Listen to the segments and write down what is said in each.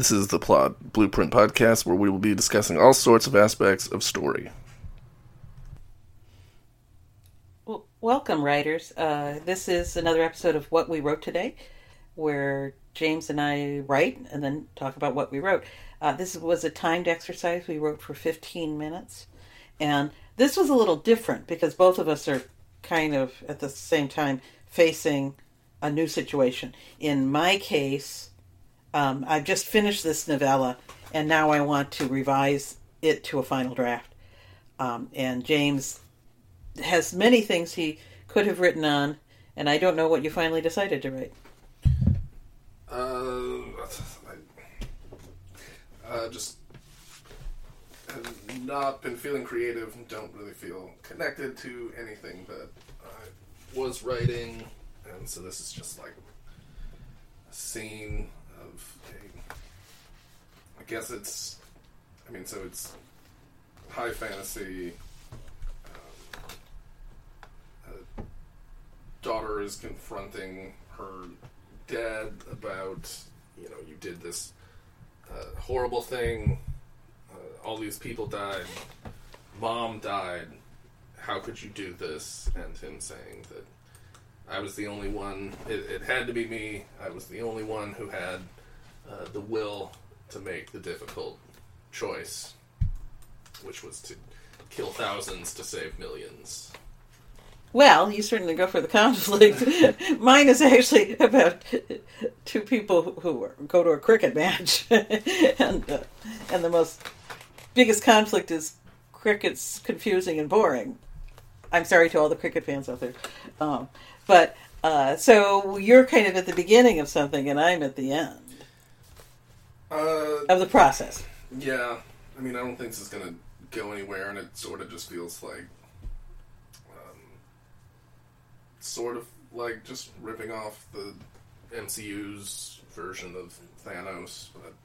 This is the Plot Blueprint Podcast, where we will be discussing all sorts of aspects of story. Well, welcome, writers. This is another episode of What We Wrote Today, where James and I write and then talk about what we wrote. This was a timed exercise. We wrote for 15 minutes. And this was a little different because both of us are kind of, at the same time, facing a new situation. In my case, I've just finished this novella, and now I want to revise it to a final draft. And James has many things he could have written on, and I don't know what you finally decided to write. Just have not been feeling creative and don't really feel connected to anything that I was writing, and so this is just like a scene of I guess it's high fantasy. A daughter is confronting her dad about, you did this horrible thing, all these people died, mom died, how could you do this? And him saying that I was the only one, it had to be me, I was the only one who had the will to make the difficult choice, which was to kill thousands to save millions. Well, you certainly go for the conflict. Mine is actually about two people who go to a cricket match, and the biggest conflict is cricket's confusing and boring. I'm sorry to all the cricket fans out there, so you're kind of at the beginning of something, and I'm at the end of the process. Yeah, I don't think this is going to go anywhere, and it sort of just feels like. Sort of like just ripping off the MCU's version of Thanos, but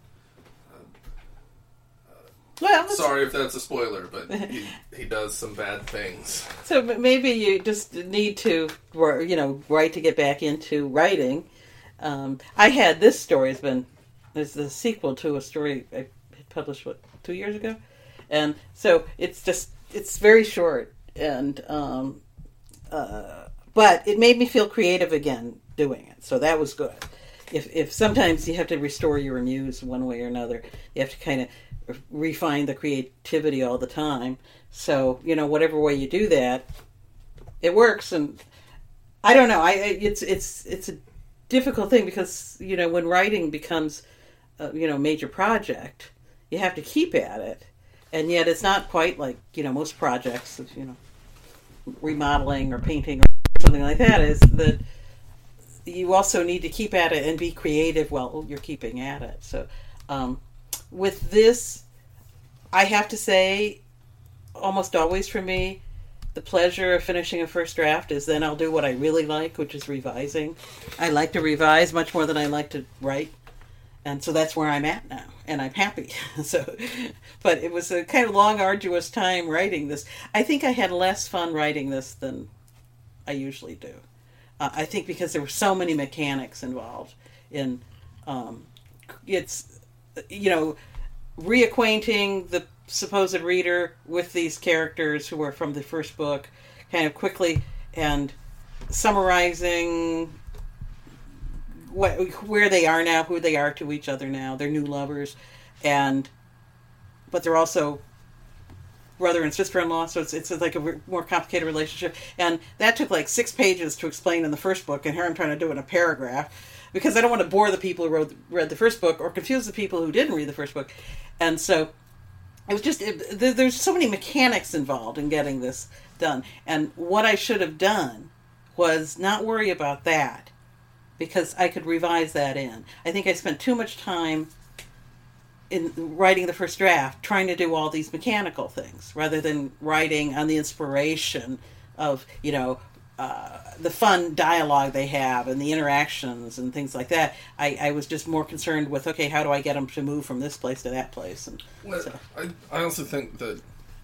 sorry if that's a spoiler, but he does some bad things. So maybe you just need to, write to get back into writing. I had this story is the sequel to a story I published 2 years ago, and so it's very short and. But it made me feel creative again doing it, so that was good. If sometimes you have to restore your muse one way or another, you have to kind of refine the creativity all the time. So whatever way you do that, it works. And I don't know. It's a difficult thing because when writing becomes major project, you have to keep at it, and yet it's not quite like most projects of remodeling or painting. Something like that is that you also need to keep at it and be creative while you're keeping at it. So with this, I have to say, almost always for me, the pleasure of finishing a first draft is then I'll do what I really like, which is revising. I like to revise much more than I like to write. And so that's where I'm at now, and I'm happy. But it was a kind of long, arduous time writing this. I think I had less fun writing this than I usually do. I think because there were so many mechanics involved in reacquainting the supposed reader with these characters who are from the first book kind of quickly and summarizing where they are now, who they are to each other now, their new lovers, but they're also brother and sister-in-law, so it's like a more complicated relationship. And that took like 6 pages to explain in the first book, and here I'm trying to do it in a paragraph because I don't want to bore the people who read the first book or confuse the people who didn't read the first book. And so it was just, there's so many mechanics involved in getting this done. And what I should have done was not worry about that because I could revise that in. I think I spent too much time in writing the first draft, trying to do all these mechanical things, rather than writing on the inspiration of, the fun dialogue they have and the interactions and things like that. I was just more concerned with, okay, how do I get them to move from this place to that place? And I also think that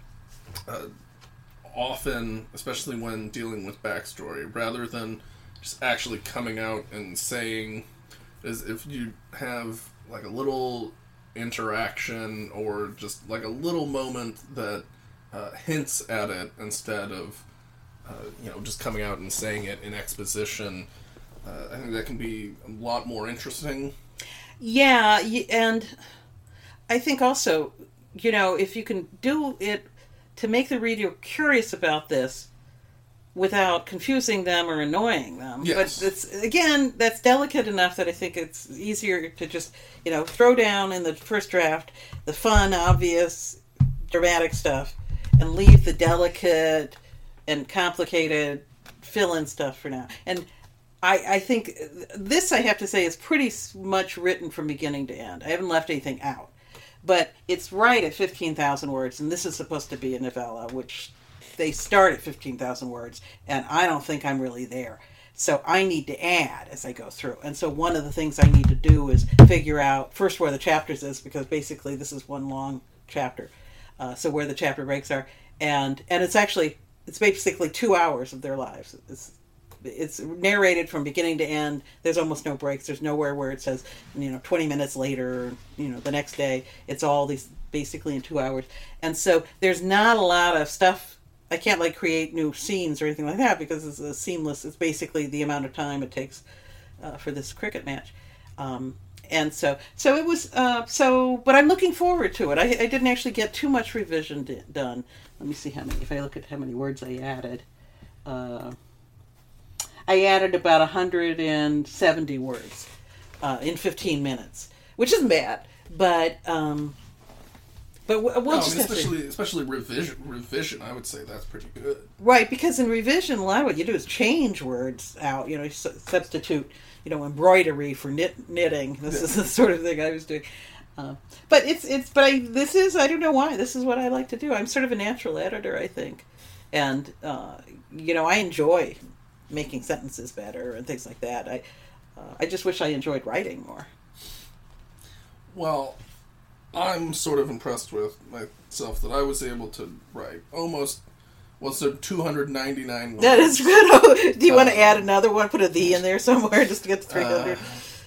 often, especially when dealing with backstory, rather than just actually coming out and saying, is if you have like a little interaction or just like a little moment that hints at it instead of just coming out and saying it in exposition. I think that can be a lot more interesting. Yeah, and I think also, if you can do it to make the reader curious about this without confusing them or annoying them. Yes. But that's delicate enough that I think it's easier to just, throw down in the first draft the fun, obvious, dramatic stuff and leave the delicate and complicated fill-in stuff for now. And I think this, I have to say, is pretty much written from beginning to end. I haven't left anything out. But it's right at 15,000 words, and this is supposed to be a novella, which they start at 15,000 words, and I don't think I'm really there. So I need to add as I go through. And so one of the things I need to do is figure out first where the chapters is, because basically this is one long chapter. So where the chapter breaks are. And it's basically 2 hours of their lives. It's narrated from beginning to end. There's almost no breaks. There's nowhere where it says, 20 minutes later, the next day. It's all these basically in 2 hours. And so there's not a lot of stuff. I can't create new scenes or anything like that because it's seamless. It's basically the amount of time it takes for this cricket match. And so it was, but I'm looking forward to it. I didn't actually get too much revision done. Let me see if I look at how many words I added. I added about 170 words in 15 minutes, which isn't bad. But we'll especially revision, I would say that's pretty good. Right, because in revision, a lot of what you do is change words out. You substitute, embroidery for knitting. This is the sort of thing I was doing. But I don't know why. This is what I like to do. I'm sort of a natural editor, I think, and I enjoy making sentences better and things like that. I just wish I enjoyed writing more. Well, I'm sort of impressed with myself that I was able to write almost, 299 words. That is good. Do you want to add another one? Put a "the" in there somewhere just to get to 300?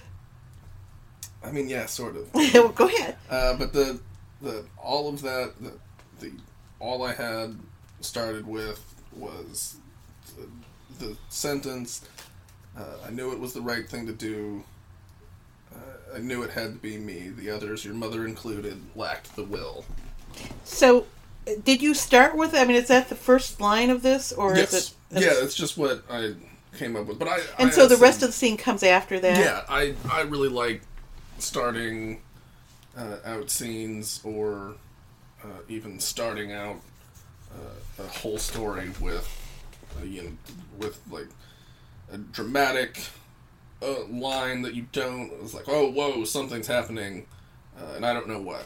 Yeah, sort of. Well, go ahead. But all of that, all I had started with was the sentence. I knew it was the right thing to do. I knew it had to be me. The others, your mother included, lacked the will. So, did you start with? Is that the first line of this, or yes. is it? Yeah, it's just what I came up with. But so the rest of the scene comes after that. Yeah, I really like starting out scenes, or even starting out a whole story with a dramatic line that you don't. It's like, oh, whoa, something's happening, and I don't know what.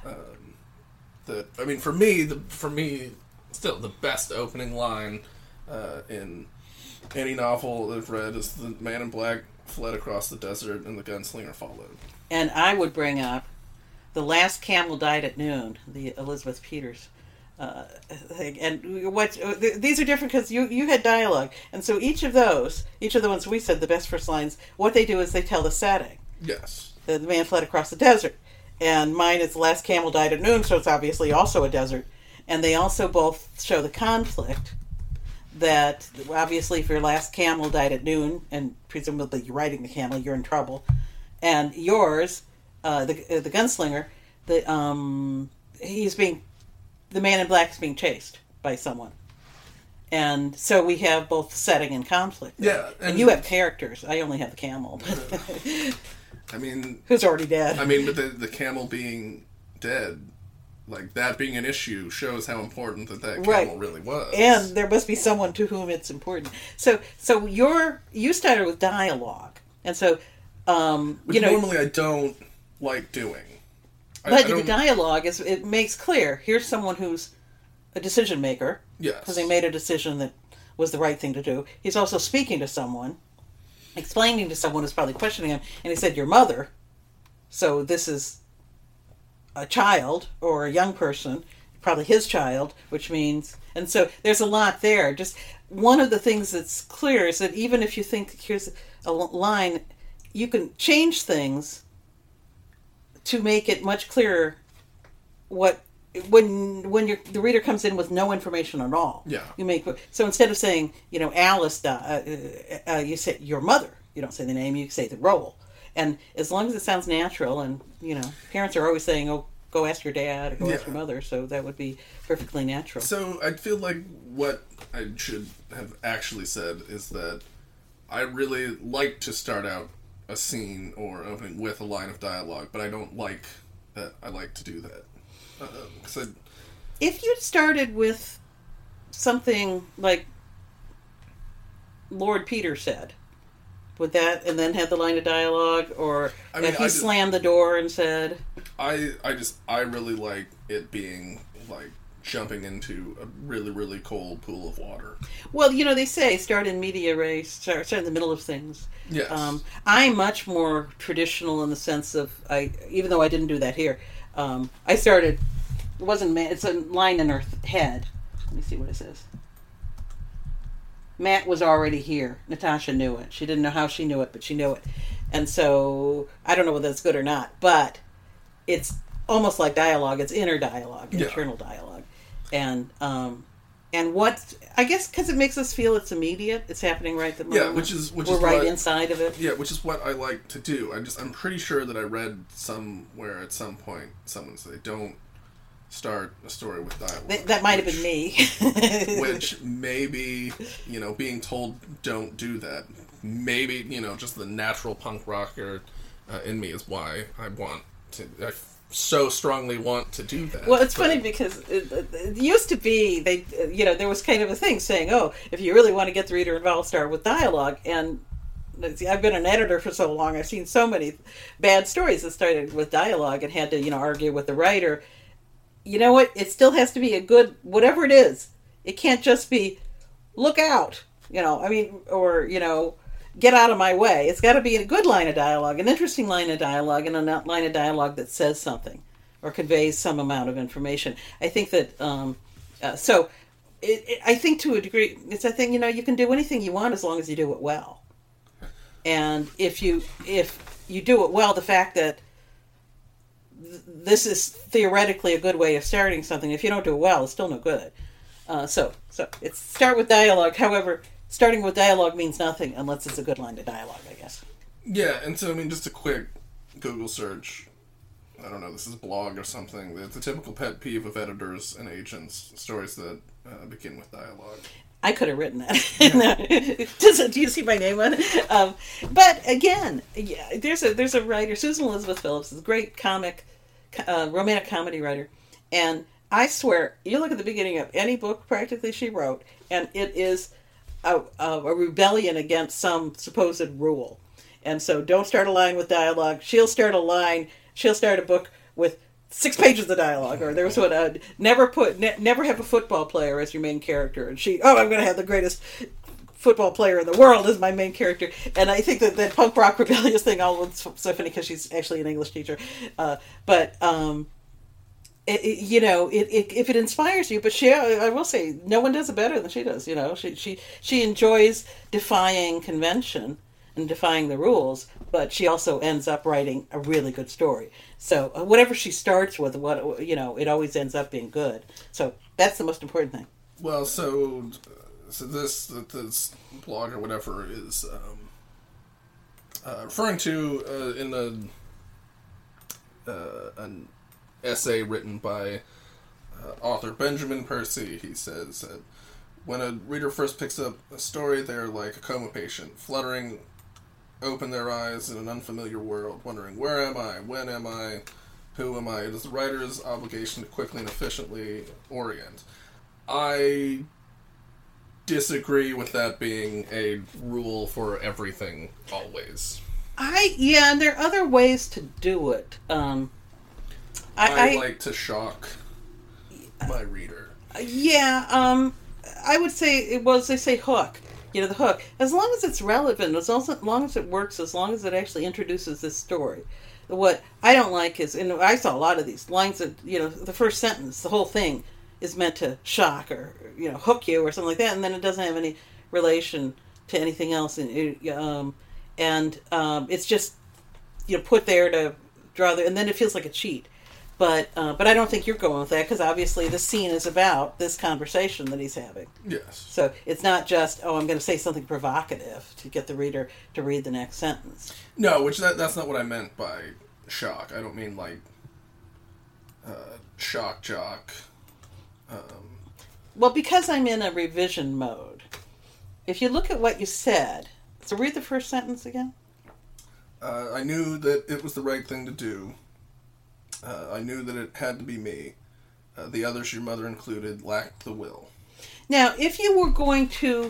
For me, still the best opening line in any novel I've read is the man in black fled across the desert and the gunslinger followed. And I would bring up The Last Camel Died at Noon, the Elizabeth Peters thing. And these are different because you had dialogue, and so each of the ones we said the best first lines, what they do is they tell the setting. Yes. The man fled across the desert, and mine is The Last Camel Died at Noon, so it's obviously also a desert. And they also both show the conflict that obviously if your last camel died at noon, and presumably you're riding the camel, you're in trouble. And yours, the gunslinger, the man in black is being chased by someone. And so we have both setting and conflict. Yeah. And you have characters. I only have the camel. Who's already dead. But the camel being dead, that being an issue, shows how important that camel really was. And there must be someone to whom it's important. So you started with dialogue. And so, which normally I don't like doing. But the dialogue it makes clear, here's someone who's a decision maker. Yes. Because he made a decision that was the right thing to do. He's also speaking to someone, explaining to someone who's probably questioning him, and he said, your mother. So this is a child or a young person, probably his child, which means, and so there's a lot there. Just one of the things that's clear is that even if you think here's a line, you can change things to make it much clearer what when the reader comes in with no information at all. Yeah. You make so instead of saying Alice, you say your mother. You don't say the name. You say the role. And as long as it sounds natural, and parents are always saying, "Oh, go ask your dad or go ask your mother," so that would be perfectly natural. So I feel like what I should have actually said is that I really like to start out a scene or opening with a line of dialogue, but I don't like that I like to do that. If you started with something like Lord Peter said, would that, and then had the line of dialogue, or that he slammed the door and said... I really like it being like jumping into a really, really cold pool of water. Well, they say start in media res, start in the middle of things. Yes. I'm much more traditional in the sense of, even though I didn't do that here, I started, it's a line in her head. Let me see what it says. Matt was already here. Natasha knew it. She didn't know how she knew it, but she knew it. And so, I don't know whether that's good or not, but it's almost like dialogue. It's inner dialogue, internal dialogue. And what, I guess because it makes us feel it's immediate, it's happening right at the moment. Yeah, which is we're right inside of it. Yeah, which is what I like to do. I'm pretty sure that I read somewhere at some point someone say, don't start a story with dialogue. That might have been me. Which maybe, being told don't do that, maybe, just the natural punk rocker in me is why I so strongly want to do that. Well, it's funny because it used to be, there was kind of a thing saying, oh, if you really want to get the reader involved, start with dialogue. And I've been an editor for so long, I've seen so many bad stories that started with dialogue and had to, argue with the writer. You know what? It still has to be a good, whatever it is. It can't just be, look out, or, get out of my way. It's got to be a good line of dialogue, an interesting line of dialogue, and a line of dialogue that says something or conveys some amount of information. I think that, I think to a degree, it's a thing, you can do anything you want as long as you do it well. And if you do it well, the fact that this is theoretically a good way of starting something. If you don't do it well, it's still no good. So it's start with dialogue. However, starting with dialogue means nothing unless it's a good line of dialogue, I guess. Yeah, and so, just a quick Google search. I don't know, this is a blog or something. It's a typical pet peeve of editors and agents, stories that begin with dialogue. I could have written that. Do you see my name on it? But again, there's a writer, Susan Elizabeth Phillips, is a great romantic comedy writer, and I swear, you look at the beginning of any book practically she wrote, and it is a rebellion against some supposed rule. And so don't start a line with dialogue. She'll start a book with 6 pages of dialogue, or there was one, never have a football player as your main character, and I'm going to have the greatest football player in the world as my main character. And I think that punk rock rebellious thing, it's so funny because she's actually an English teacher, if it inspires you, but I will say, no one does it better than she does. She enjoys defying convention and defying the rules, but she also ends up writing a really good story. So whatever she starts with, it always ends up being good. So that's the most important thing. Well, so this blog or whatever is referring to in an essay written by author Benjamin Percy. He says that when a reader first picks up a story, they're like a coma patient, fluttering open their eyes in an unfamiliar world, wondering, where am I? When am I? Who am I? It is the writer's obligation to quickly and efficiently orient. I disagree with that being a rule for everything, always. And there are other ways to do it. I like to shock my reader. I would say, they say hook. The hook. As long as it's relevant, as long as it works, as long as it actually introduces this story. What I don't like is, and I saw a lot of these lines that, the first sentence, the whole thing is meant to shock or, hook you or something like that, and then it doesn't have any relation to anything else. And it's just, put there to draw the, and then it feels like a cheat. But I don't think you're going with that, because obviously the scene is about this conversation that he's having. Yes. So it's not just, oh, I'm going to say something provocative to get the reader to read the next sentence. No, that's not what I meant by shock. I don't mean like shock jock. Well, because I'm in a revision mode, if you look at what you said, so read the first sentence again. I knew that it was the right thing to do. I knew that it had to be me. The others, your mother included, lacked the will. Now, if you were going to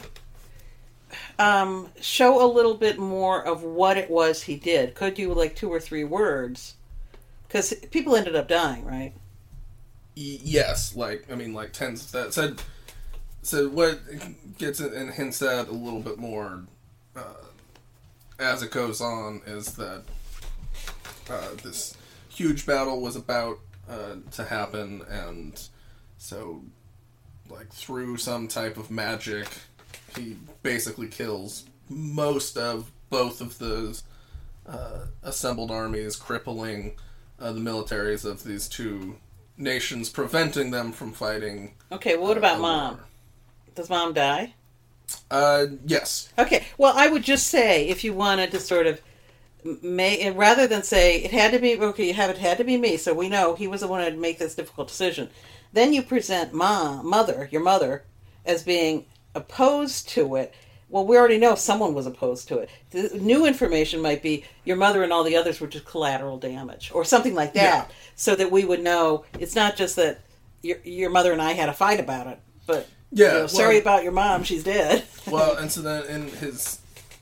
show a little bit more of what it was he did, could you, like 2 or 3 words? Because people ended up dying, right? Yes, like tens of that. Said what gets it and hints at a little bit more as it goes on is that this huge battle was about to happen, and so like through some type of magic he basically kills most of both of those assembled armies, crippling the militaries of these 2 nations, preventing them from fighting. Okay, well, what about Mom? Does Mom die? Yes. Okay, well, I would just say, if you wanted to sort of rather than say it had to be, okay, you have it had to be me, so we know he was the one who had to make this difficult decision. Then you present your mother, as being opposed to it. Well, we already know someone was opposed to it. The new information might be your mother and all the others were just collateral damage, or something like that, so that we would know it's not just that your mother and I had a fight about it, but sorry about your mom, she's dead. Well, and so then in his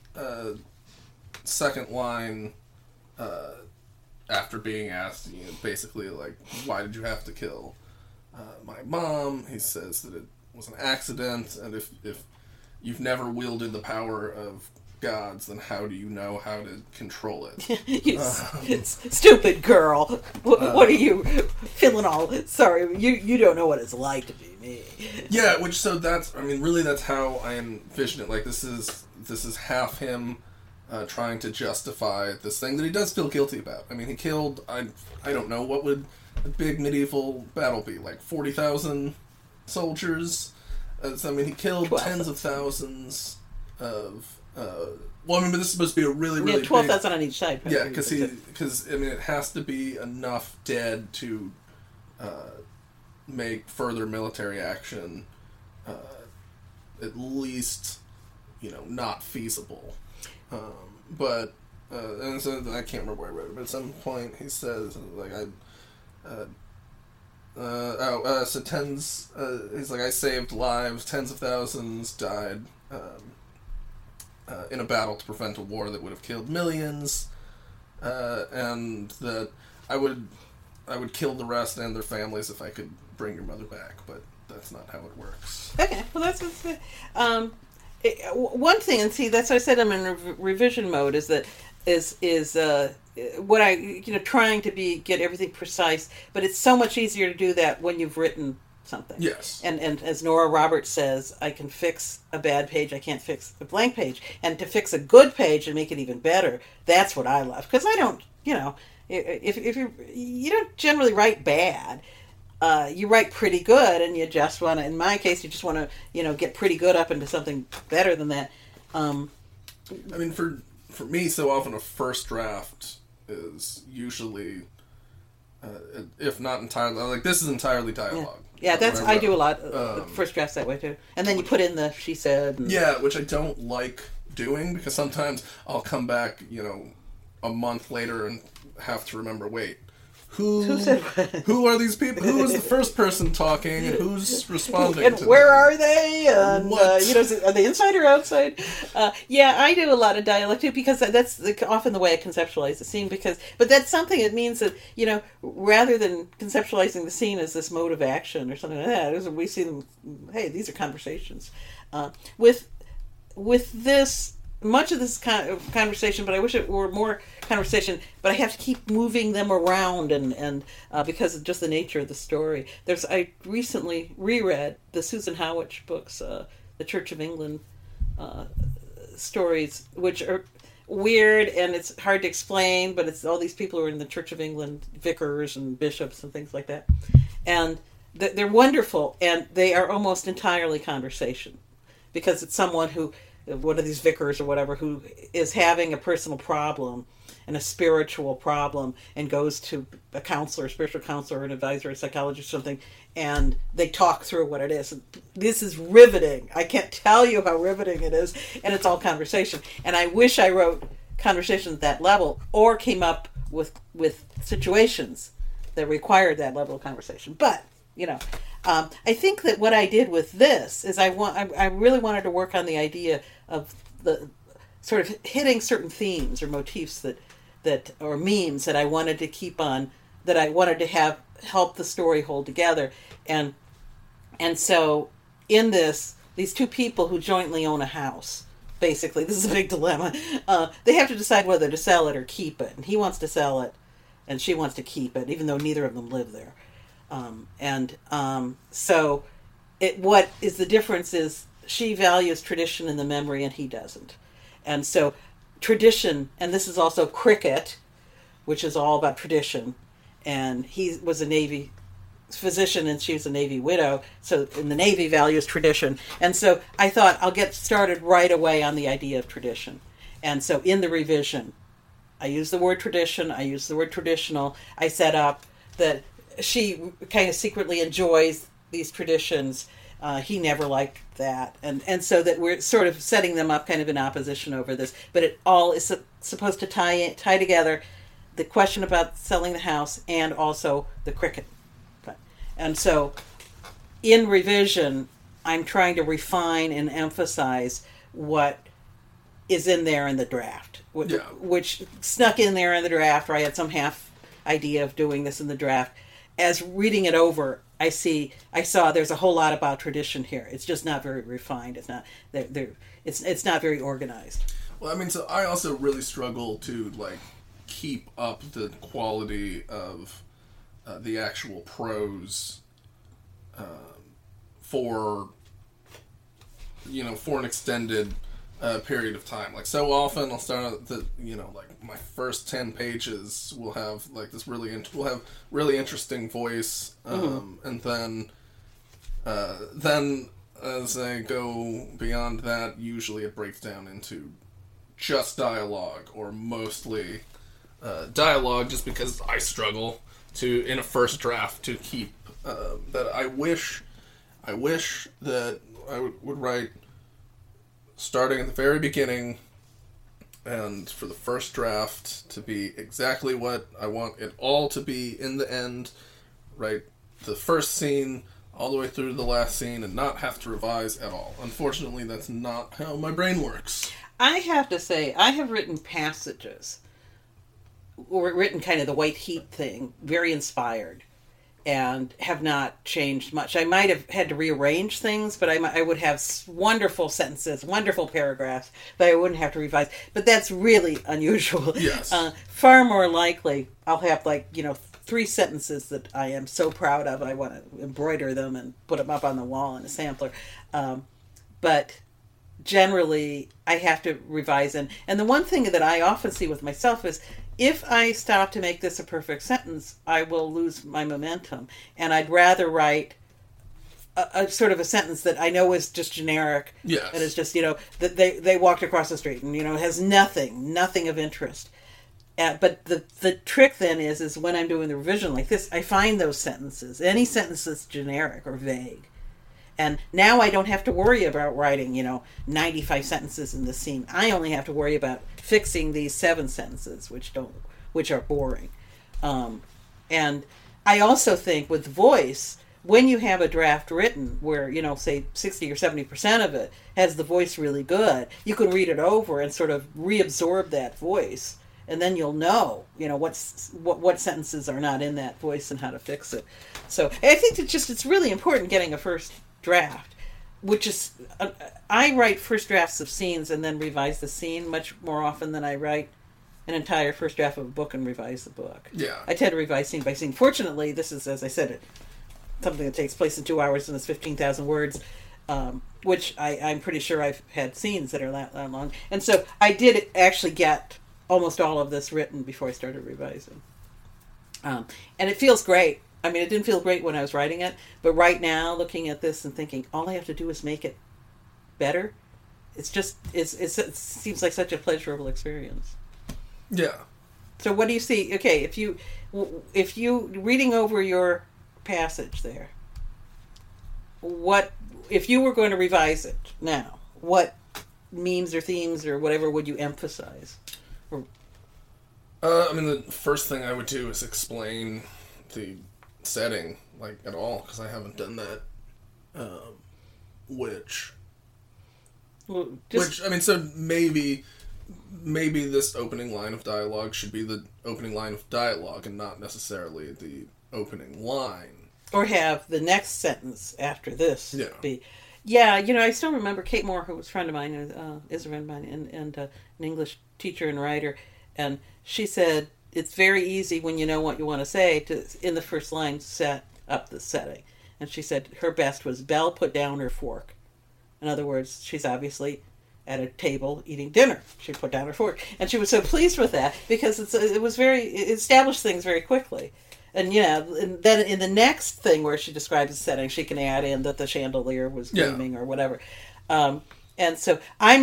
second line, after being asked, basically like, why did you have to kill my mom? He says that it was an accident, and if you've never wielded the power of gods, then how do you know how to control it? You stupid girl. What are you feeling all... Sorry, you don't know what it's like to be me. Yeah, that's how I envision it. Like, this is half him trying to justify this thing that he does feel guilty about. I mean, he killed, I don't know, what would a big medieval battle be? Like 40,000 soldiers? He killed 12. Tens of thousands of... but this is supposed to be a really, really 12,000 on each side. Yeah, because it has to be enough dead to make further military action at least, not feasible. And so I can't remember where I wrote it, but at some point he says, like, he's like, I saved lives, tens of thousands died in a battle to prevent a war that would have killed millions, and that I would kill the rest and their families if I could bring your mother back, but that's not how it works. Okay, well that's one thing, and see, that's why I said I'm in revision mode. Is what I trying to get everything precise, but it's so much easier to do that when you've written something. Yes. And as Nora Roberts says, I can fix a bad page, I can't fix a blank page. And to fix a good page and make it even better, that's what I love. Because I don't, if you don't generally write bad. You write pretty good, and you just want to, in my case, you just want to, get pretty good up into something better than that. For me, so often a first draft is usually, if not entirely, like this is entirely dialogue. Yeah, I do a lot of first drafts that way too. And then you put in the she said. Yeah, which I don't like doing, because sometimes I'll come back, a month later and have to remember, wait, Who said what? Who are these people? Who was the first person talking, and who's responding? And to where them? are they? And are they inside or outside? Yeah, I do a lot of dialect too, because that's often the way I conceptualize the scene. But that's something. It means that rather than conceptualizing the scene as this mode of action or something like that, we see them. Hey, these are conversations. With this. Much of this kind of conversation, but I wish it were more conversation, but I have to keep moving them around and because of just the nature of the story. I recently reread the Susan Howich books, the Church of England stories, which are weird and it's hard to explain, but it's all these people who are in the Church of England, vicars and bishops and things like that. And they're wonderful, and they are almost entirely conversation, because it's someone who, one of these vicars or whatever, who is having a personal problem and a spiritual problem and goes to a counselor, a spiritual counselor, an advisor, a psychologist, or something, and they talk through what it is. And this is riveting. I can't tell you how riveting it is, and it's all conversation. And I wish I wrote conversations at that level, or came up with situations that required that level of conversation. But I think that what I did with this is I really wanted to work on the idea of the sort of hitting certain themes or motifs that or memes that I wanted to keep on, that I wanted to have help the story hold together. And so in this, these two people who jointly own a house, basically, this is a big dilemma. They have to decide whether to sell it or keep it. And he wants to sell it, and she wants to keep it, even though neither of them live there. So what is the difference is she values tradition and the memory, and he doesn't. And so tradition, and this is also cricket, which is all about tradition. And he was a Navy physician and she was a Navy widow. So in the Navy values tradition. And so I thought I'll get started right away on the idea of tradition. And so in the revision, I use the word tradition. I use the word traditional. I set up that she kind of secretly enjoys these traditions. He never liked that. And so that we're sort of setting them up kind of in opposition over this. But it all is supposed to tie together the question about selling the house and also the cricket. And so in revision, I'm trying to refine and emphasize what is in there in the draft, which snuck in there in the draft, or I had some half idea of doing this in the draft. As reading it over, I saw there's a whole lot about tradition here. It's just not very refined. It's not it's not very organized. Well, I mean, so I also really struggle to keep up the quality of the actual prose for an extended period of time. So often I'll start at my first 10 pages will have this will have really interesting voice, and then as I go beyond that, usually it breaks down into just dialogue, or mostly dialogue, just because I struggle to, in a first draft, to keep that. I wish that I would write starting at the very beginning, and for the first draft to be exactly what I want it all to be in the end, right? The first scene all the way through to the last scene, and not have to revise at all. Unfortunately, that's not how my brain works. I have to say, I have written passages, or written kind of the white heat thing, very inspired, and have not changed much. I might have had to rearrange things, but I would have wonderful sentences, wonderful paragraphs that I wouldn't have to revise. But that's really unusual. Yes. Far more likely, I'll have 3 sentences that I am so proud of. I want to embroider them and put them up on the wall in a sampler. But generally, I have to revise. And the one thing that I often see with myself is, if I stop to make this a perfect sentence, I will lose my momentum. And I'd rather write a sort of a sentence that I know is just generic. Yes. And it's just, that they walked across the street and, has nothing of interest. But the trick then is when I'm doing the revision like this, I find those sentences, any sentence that's generic or vague. And now I don't have to worry about writing, 95 sentences in the scene. I only have to worry about fixing these 7 sentences, which are boring. And I also think with voice, when you have a draft written where, say 60 or 70% of it has the voice really good, you can read it over and sort of reabsorb that voice. And then you'll know, what sentences are not in that voice and how to fix it. So I think it's really important getting a first draft, which is, I write first drafts of scenes and then revise the scene much more often than I write an entire first draft of a book and revise the book. Yeah. I tend to revise scene by scene. Fortunately, this is, as I said, something that takes place in 2 hours and is 15,000 words. which I'm pretty sure I've had scenes that are that long. And so I did actually get almost all of this written before I started revising. And it feels great. I mean, it didn't feel great when I was writing it, but right now, looking at this and thinking, all I have to do is make it better. It seems like such a pleasurable experience. Yeah. So what do you see? Okay, if you reading over your passage there, what if you were going to revise it now? What memes or themes or whatever would you emphasize? I mean, the first thing I would do is explain the setting, like, at all, because I haven't done that. Which, I mean, so maybe this opening line of dialogue should be the opening line of dialogue and not necessarily the opening line. Or have the next sentence after this be... Yeah, I still remember Kate Moore, who was a friend of mine, is a friend of mine, and an English teacher and writer, and she said, it's very easy when you know what you want to say to, in the first line, set up the setting. And she said her best was, Belle put down her fork. In other words, she's obviously at a table eating dinner. She put down her fork. And she was so pleased with that because it established things very quickly. And and then in the next thing where she describes the setting, she can add in that the chandelier was gleaming or whatever. And so I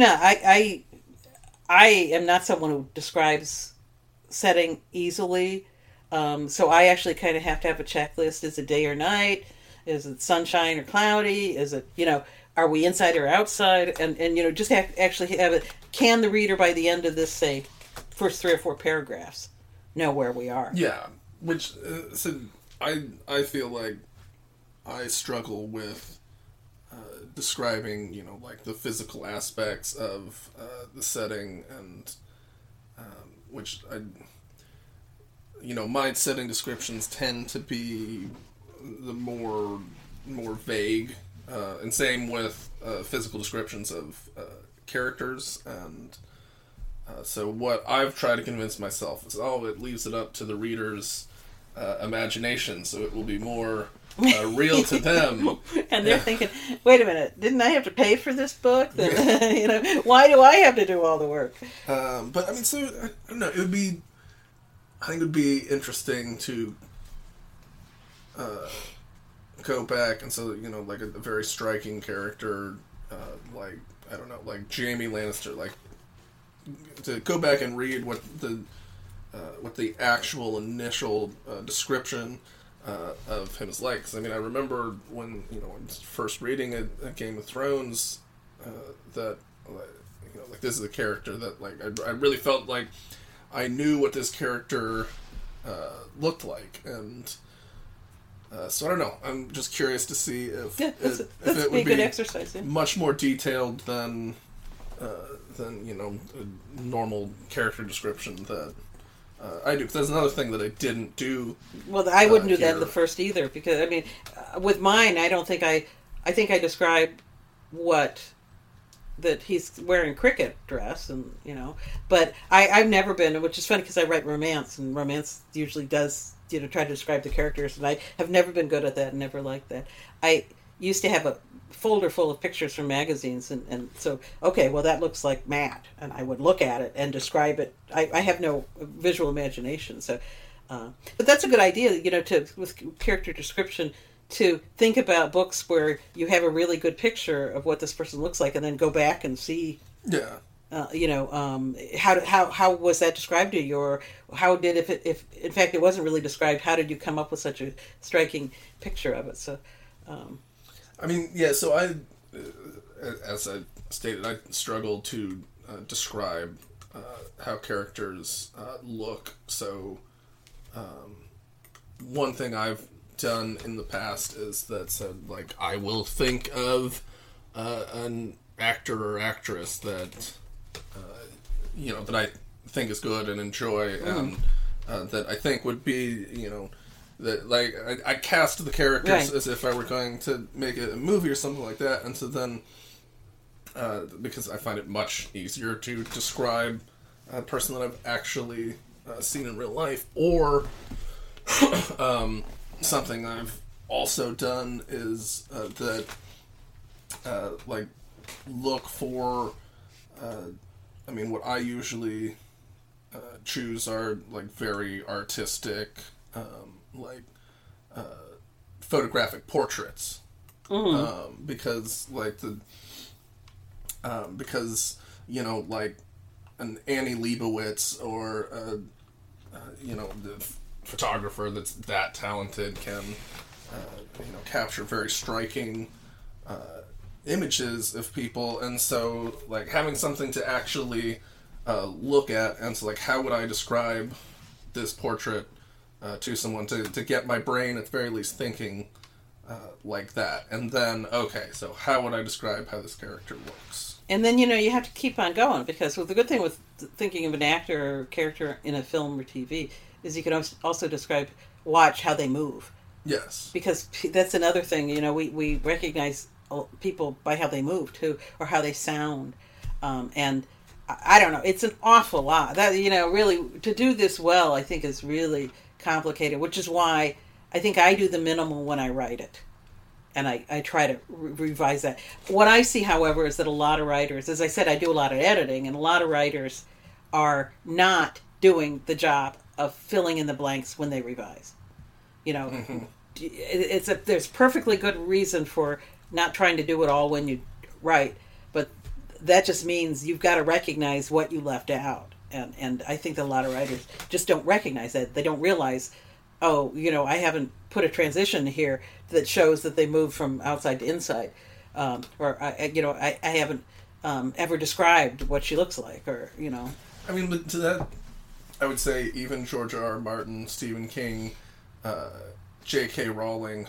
am not someone who describes setting easily. So I actually kind of have to have a checklist. Is it day or night? Is it sunshine or cloudy? Is it, are we inside or outside? And just actually have it. Can the reader by the end of this, say, first 3 or 4 paragraphs, know where we are? Yeah. Which, so I feel like I struggle with describing, like the physical aspects of the setting, and which my setting descriptions tend to be the more vague, and same with physical descriptions of characters, and so what I've tried to convince myself is, it leaves it up to the reader's imagination, so it will be more real to them. And they're thinking, wait a minute, didn't I have to pay for this book? Why do I have to do all the work? But I mean, so I don't know. I think it would be interesting to go back, and so like a very striking character, like I don't know, like Jaime Lannister, like to go back and read what the actual initial description of him is like. 'Cause, I mean, I remember when first reading a Game of Thrones, that like this is a character that like I really felt like I knew what this character looked like, and so I don't know. I'm just curious to see if it would be a good exercise, much more detailed than a normal character description that I do. Because that's another thing that I didn't do. Well, I wouldn't do that in the first either, because I mean, with mine, I don't think I think I described that he's wearing cricket dress, and but I've never been, which is funny because I write romance, and romance usually does try to describe the characters, and I have never been good at that, and never liked that. I used to have a folder full of pictures from magazines, and so, okay, well, that looks like Matt, and I would look at it and describe it. I have no visual imagination, so but that's a good idea, with character description, to think about books where you have a really good picture of what this person looks like, and then go back and see how was that described to you, or how did, if in fact it wasn't really described, how did you come up with such a striking picture of it? So I mean, yeah, so I, as I stated, I struggle to describe how characters look. So one thing I've done in the past is that said, like, I will think of an actor or actress that, that I think is good and enjoy, and that I think would be, that, like, I cast the characters as if I were going to make a movie or something like that, and so then, because I find it much easier to describe a person that I've actually seen in real life, or something I've also done is that like look for. I mean, what I usually choose are like very artistic, like photographic portraits, because like because you know, like an Annie Leibovitz or you know, the photographer that's that talented can you know, capture very striking images of people, and so like having something to actually look at, and so like how would I describe this portrait to someone to get my brain at the very least thinking like that, and then okay, so how would I describe how this character looks? And then, you know, you have to keep on going, because the good thing with thinking of an actor or character in a film or TV is you can also watch how they move. Yes. Because that's another thing, you know, we recognize people by how they move too, or how they sound. And I don't know, it's an awful lot. That, you know, really, to do this well, I think is really complicated, which is why I think I do the minimal when I write it. And I try to revise that. What I see, however, is that a lot of writers, as I said, I do a lot of editing, and a lot of writers are not doing the job of filling in the blanks when they revise. You know, there's perfectly good reason for not trying to do it all when you write, but that just means you've got to recognize what you left out. And I think that a lot of writers just don't recognize that. They don't realize, oh, you know, I haven't put a transition here that shows that they move from outside to inside. Or, I haven't ever described what she looks like, or, you know. I mean, but to that, I would say even George R.R. Martin, Stephen King, J.K. Rowling,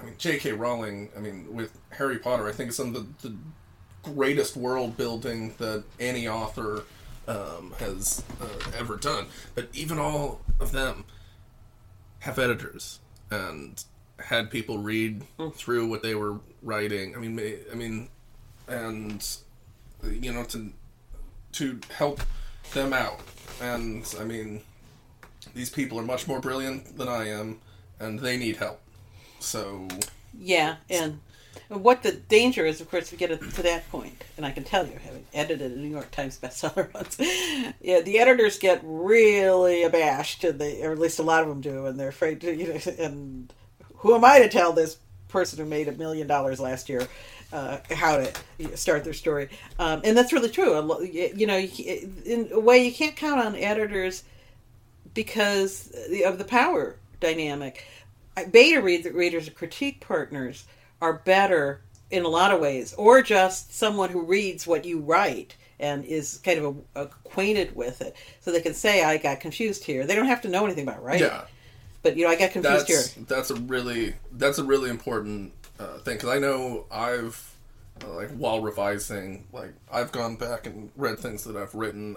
with Harry Potter, I think is some of the greatest world building that any author has ever done. But even all of them have editors and had people read through what they were writing. I mean, and you know, to help them out. And I mean, these people are much more brilliant than I am, and they need help. So yeah, and what the danger is, of course, we get to that point, and I can tell you, having edited a New York Times bestseller once, yeah, the editors get really abashed, and or at least a lot of them do, and they're afraid to, you know, and who am I to tell this person who made $1 million last year how to start their story? And that's really true. You know, in a way, you can't count on editors because of the power dynamic. Beta readers or critique partners are better in a lot of ways, or just someone who reads what you write and is kind of acquainted with it, so they can say, I got confused here. They don't have to know anything about writing. Yeah. But, you know, I got confused here. That's a really important thing, because I know I've, like, while revising, like, I've gone back and read things that I've written,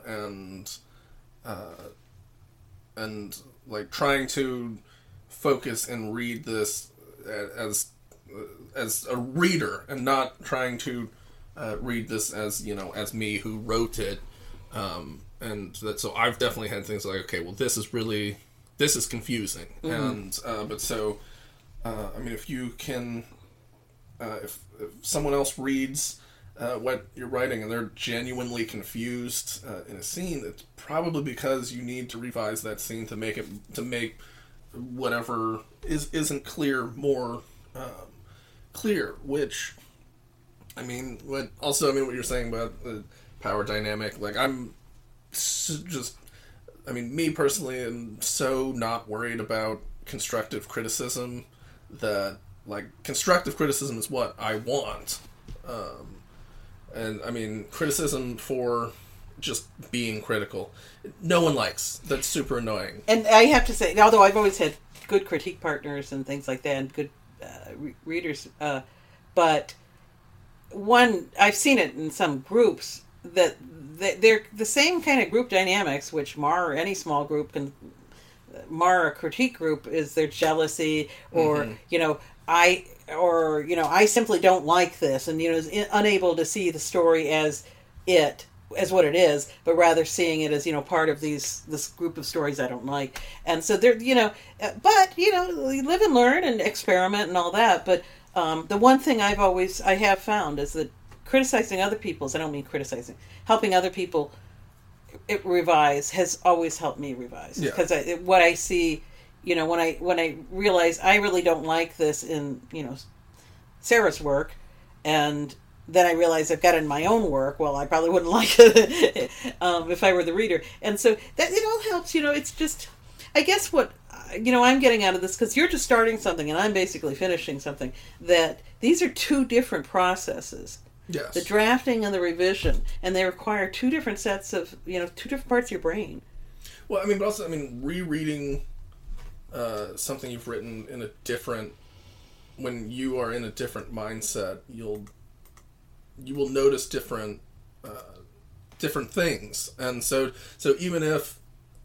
and like, trying to focus and read this as a reader, and not trying to read this as, you know, as me who wrote it, and that, so I've definitely had things like, okay, well, this is confusing, and but so I mean, if you can, if someone else reads what you're writing and they're genuinely confused in a scene, it's probably because you need to revise that scene to make whatever isn't clear more clear. Which, I mean, what you're saying about the power dynamic, like, I'm just, I mean, me personally am so not worried about constructive criticism that, like, constructive criticism is what I want. And, I mean, criticism for just being critical, no one likes. That's super annoying. And I have to say, although I've always had good critique partners and things like that, and good readers, but I've seen it in some groups, that they're the same kind of group dynamics which mar any small group can mar a critique group, is their jealousy, or you know, I simply don't like this, and, you know, is unable to see the story as what it is, but rather seeing it as, you know, part of this group of stories I don't like. And so they're, you know, but, you know, we live and learn and experiment and all that, but The one thing I have found is that criticizing other people's, I don't mean criticizing, helping other people revise has always helped me revise. Yeah. Because what I see, when I realize I really don't like this in, Sarah's work, and then I realize I've got it in my own work, well, I probably wouldn't like it if I were the reader. And so that it all helps, it's just, I guess what, I'm getting out of this, because you're just starting something and I'm basically finishing something, that these are two different processes. Yes. The drafting and the revision, and they require two different sets of, two different parts of your brain. Well, but also, rereading something you've written in a different, when you are in a different mindset, you will notice different things, and so even if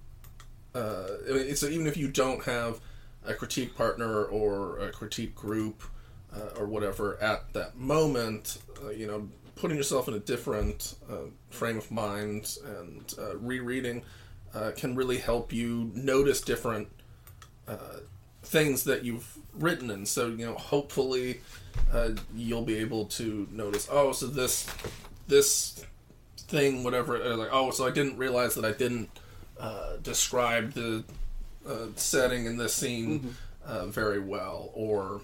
even if you don't have a critique partner or a critique group or whatever at that moment, putting yourself in a different frame of mind and rereading can really help you notice different things that you've written. And so, hopefully you'll be able to notice, oh, so this thing, whatever, so I didn't realize that I didn't describe the setting in this scene very well, or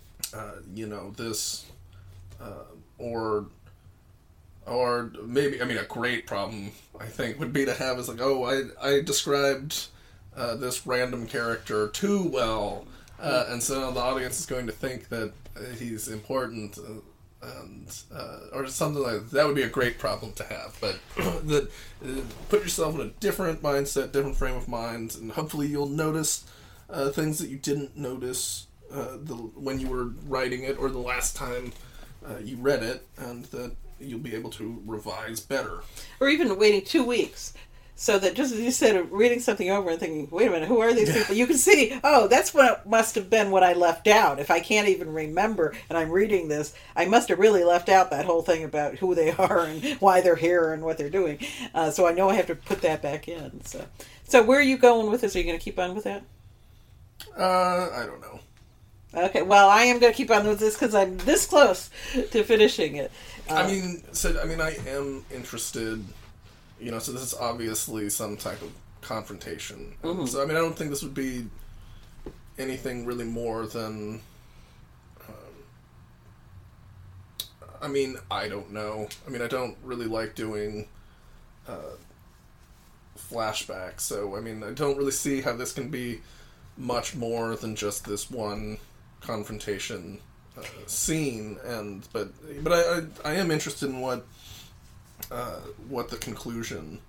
this, or maybe, a great problem, I think, would be to have is I described this random character too well, and so the audience is going to think that he's important, or something like that. That would be a great problem to have, but put yourself in a different mindset, different frame of mind, and hopefully you'll notice things that you didn't notice when you were writing it, or the last time you read it, and that you'll be able to revise better. Or even waiting 2 weeks, so that just as you said, reading something over and thinking, wait a minute, who are these people? You can see, oh, that's what must have been what I left out. If I can't even remember and I'm reading this, I must have really left out that whole thing about who they are and why they're here and what they're doing. So I know I have to put that back in. So where are you going with this? Are you going to keep on with that? I don't know. Okay, well, I am going to keep on with this because I'm this close to finishing it. I am interested, so this is obviously some type of confrontation. Mm-hmm. So, I don't think this would be anything really more than, I don't know. I don't really like doing flashbacks, so, I don't really see how this can be much more than just this one confrontation scene, but I am interested in what the conclusion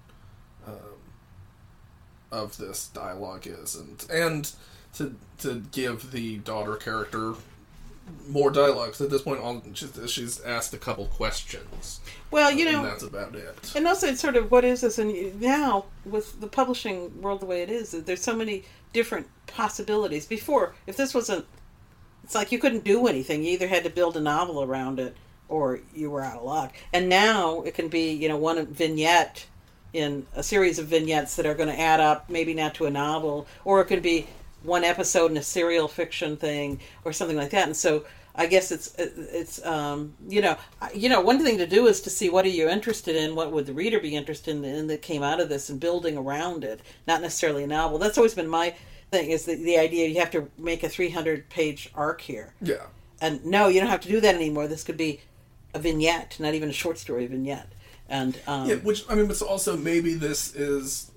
of this dialogue is, and to give the daughter character more dialogue. Because at this point, she's asked a couple questions. Well, and that's about it. And also, it's sort of, what is this? And now, with the publishing world the way it is, there's so many different possibilities. Before, if this wasn't, it's like you couldn't do anything. You either had to build a novel around it, or you were out of luck. And now it can be, one vignette in a series of vignettes that are going to add up, maybe not to a novel, or it could be one episode in a serial fiction thing, or something like that. And so I guess it's one thing to do is to see what are you interested in, what would the reader be interested in that came out of this, and building around it, not necessarily a novel. That's always been my thing, is the idea you have to make a 300-page arc here. Yeah. And no, you don't have to do that anymore. This could be a vignette, not even a short story vignette. And but also maybe this is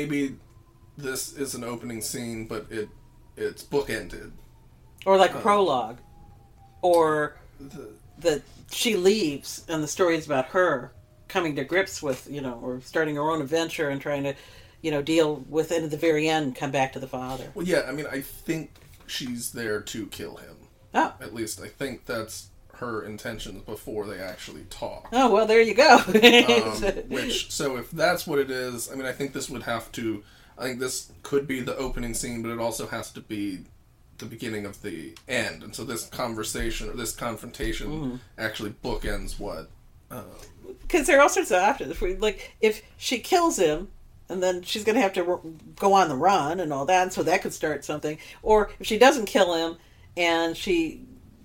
an opening scene, but it's bookended, or like a prologue, or that she leaves and the story is about her coming to grips with, or starting her own adventure and trying to, deal with it at the very end, come back to the father. Well, yeah, I think she's there to kill him. Oh. At least I think that's her intentions before they actually talk. Oh, well, there you go. So if that's what it is, I think this would have to, I think this could be the opening scene, but it also has to be the beginning of the end. And so this conversation, or this confrontation, actually bookends what... Because there are all sorts of options. If she kills him, and then she's going to have to go on the run and all that, and so that could start something. Or if she doesn't kill him, and she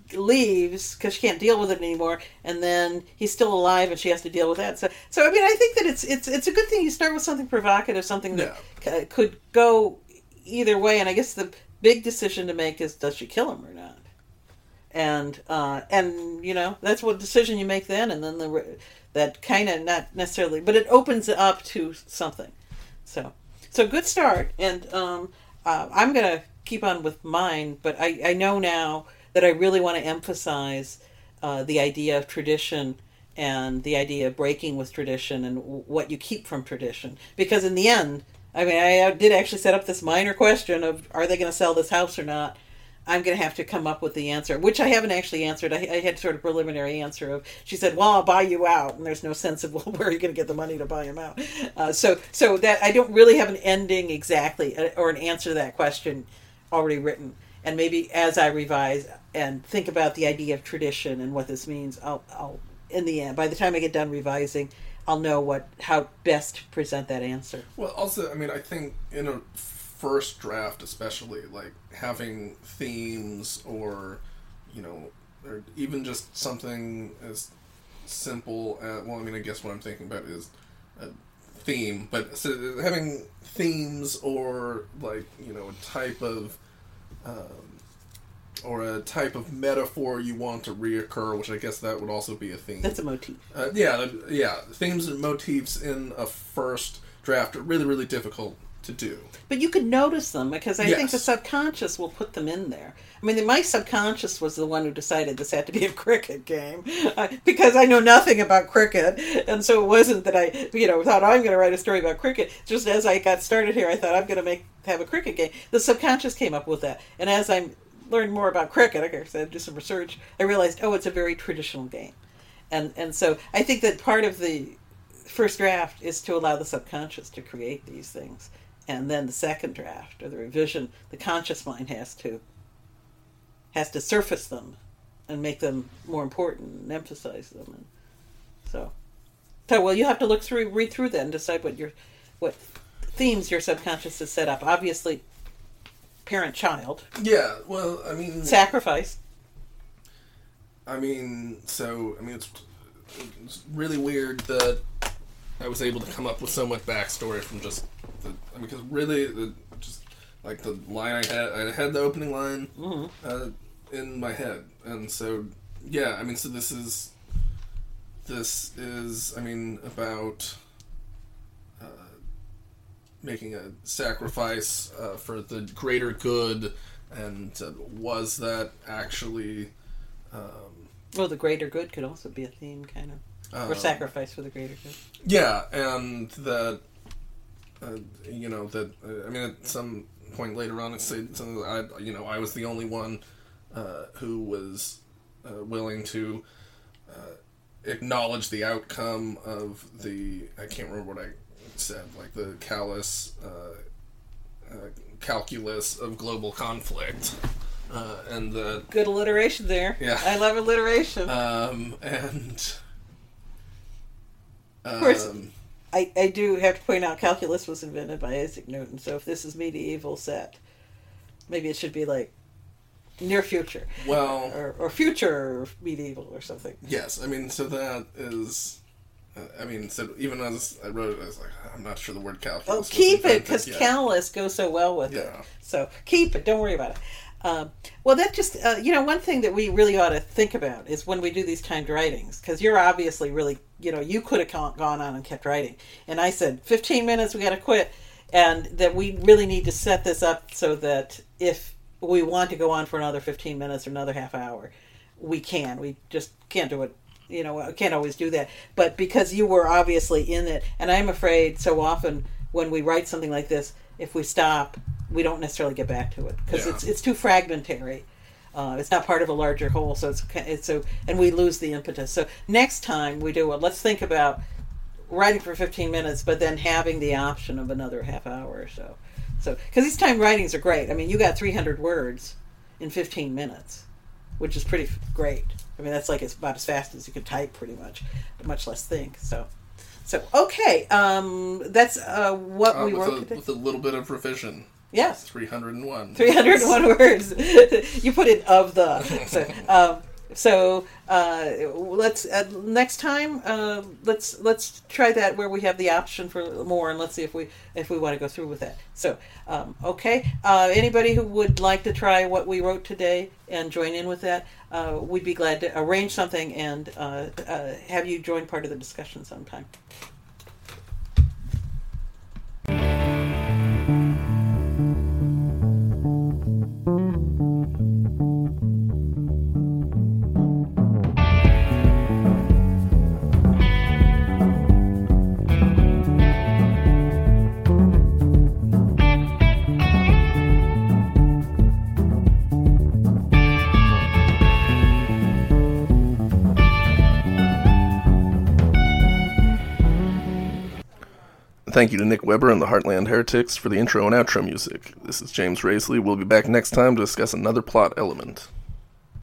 leaves because she can't deal with it anymore, and then he's still alive and she has to deal with that. So I mean, I think that it's a good thing you start with something provocative, something that could go either way. And I guess the big decision to make is, does she kill him or not? And that's what decision you make then, and then that kind of not necessarily, but it opens it up to something. So good start, and I'm gonna keep on with mine, but I know now that I really want to emphasize the idea of tradition and the idea of breaking with tradition and what you keep from tradition, because in the end, I mean, I did actually set up this minor question of, are they going to sell this house or not? I'm going to have to come up with the answer, which I haven't actually answered. I had sort of preliminary answer of, she said, well, I'll buy you out. And there's no sense of, well, where are you going to get the money to buy him out? So that I don't really have an ending exactly, or an answer to that question already written. And maybe as I revise and think about the idea of tradition and what this means, I'll in the end, by the time I get done revising, I'll know how best to present that answer. Well, also, I mean, I think in a first draft especially, like having themes or or even just something as simple as, well, I mean, I guess what I'm thinking about is a theme, but so having themes or like a type of metaphor you want to reoccur, which I guess that would also be a theme. That's a motif. Yeah. Themes and motifs in a first draft are really, really difficult to do. But you could notice them, because I think the subconscious will put them in there. I mean, my subconscious was the one who decided this had to be a cricket game, because I know nothing about cricket, and so it wasn't that I, thought, I'm going to write a story about cricket. Just as I got started here, I thought, I'm going to have a cricket game. The subconscious came up with that, and as I learned more about cricket, I said, do some research, I realized, it's a very traditional game. And so I think that part of the first draft is to allow the subconscious to create these things. And then the second draft, or the revision, the conscious mind has to surface them and make them more important and emphasize them. And so well, you have to read through that and decide what themes your subconscious has set up. Obviously, parent-child. Yeah, well, I mean, sacrifice. I mean, it's really weird that I was able to come up with so much backstory from just because really, just like the line I had the opening line in my head, and so yeah, I mean, so this is I mean, about making a sacrifice for the greater good, and was that actually well, the greater good could also be a theme, kind of, or sacrifice for the greater good. Yeah, and that that I mean, at some point later on, it said something that I was the only one who was willing to acknowledge the outcome of I can't remember what I said, like the calculus of global conflict, and the good alliteration there. Yeah, I love alliteration. And of course, I do have to point out calculus was invented by Isaac Newton. So if this is medieval set, maybe it should be like near future. Well, or future medieval or something. Yes, I mean, so that is. So even as I wrote it, I was like, I'm not sure the word calculus. Oh, keep it, because callus goes so well with it. So keep it. Don't worry about it. Well, that just, one thing that we really ought to think about is when we do these timed writings, because you're obviously really, you could have gone on and kept writing. And I said, 15 minutes, we got to quit. And that we really need to set this up so that if we want to go on for another 15 minutes or another half hour, we can. We just can't do it. Can't always do that. But because you were obviously in it, and I'm afraid so often when we write something like this, if we stop, we don't necessarily get back to it because it's too fragmentary. It's not part of a larger whole, so and we lose the impetus. So next time we do it, let's think about writing for 15 minutes, but then having the option of another half hour or so. So because these timed writings are great. I mean, you got 300 words in 15 minutes, which is pretty great. I mean, that's it's about as fast as you could type, pretty much less think. So okay, that's what we worked with a little bit of revision. Yes. 301. 301 words. You put in of the. So let's next time let's try that where we have the option for more, and let's see if we want to go through with that. So okay, anybody who would like to try what we wrote today and join in with that, we'd be glad to arrange something and have you join part of the discussion sometime. Thank you to Nick Weber and the Heartland Heretics for the intro and outro music. This is James Raisley. We'll be back next time to discuss another plot element.